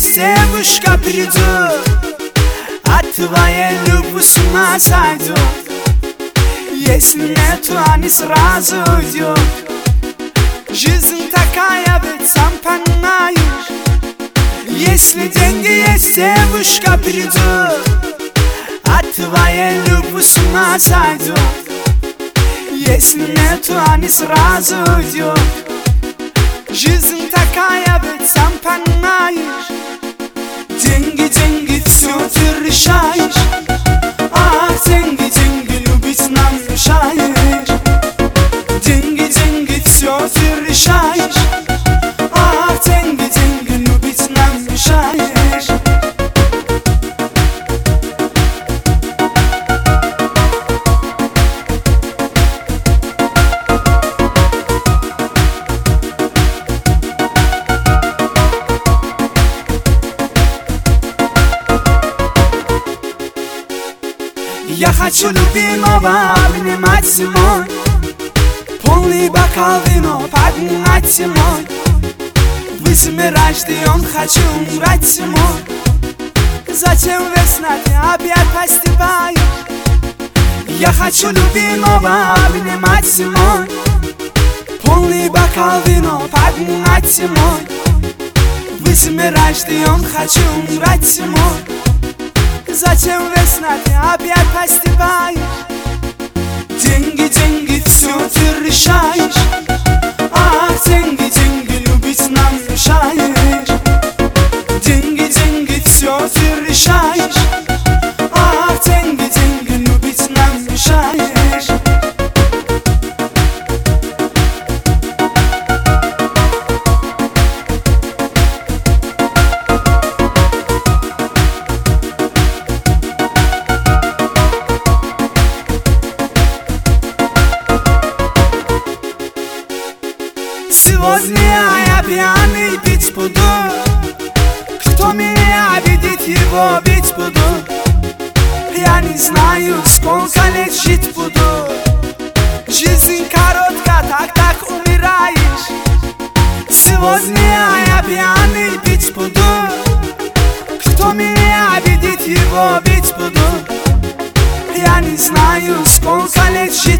есть девушка придет, от твоей любви с ума сойдет. Если нету, они сразу уйдет. Жизнь такая, ведь сам понимаешь. Если деньги есть, девушка придет, от твоей любви с ума сойдет. Если нету, они сразу уйдет. Жизнь такая, ведь сам понимаешь. Деньги, деньги, все ты решаешь. Ах, деньги, деньги, любить нам мешаешь. Деньги, деньги, все ты решаешь. Ах, деньги, деньги, любить нам мешаешь. Я хочу любимого обнимать зимой, полный бокал вино поднимать зимой. Весной рожден, хочу умрать зимой. Затем весна, ты опять поступаешь. Я хочу любимого обнимать зимой, полный бокал вино поднимать зимой. Весной рожден, хочу умрать зимой. Затем весна, ты опять поступаешь. Деньги, деньги, все ты решаешь. Ах, деньги, деньги, любить нам мешаешь. Деньги, деньги, все ты решаешь. Ах, деньги, деньги, любить нам мешаешь. Сегодня я пьяный пить буду. Кто меня обидит, его бить буду. Я не знаю, сколько лет жить буду. Жизнь коротка, так умираешь. Сегодня я пьяный пить буду. Кто меня обидит, его бить буду. Я не знаю, сколько лет жить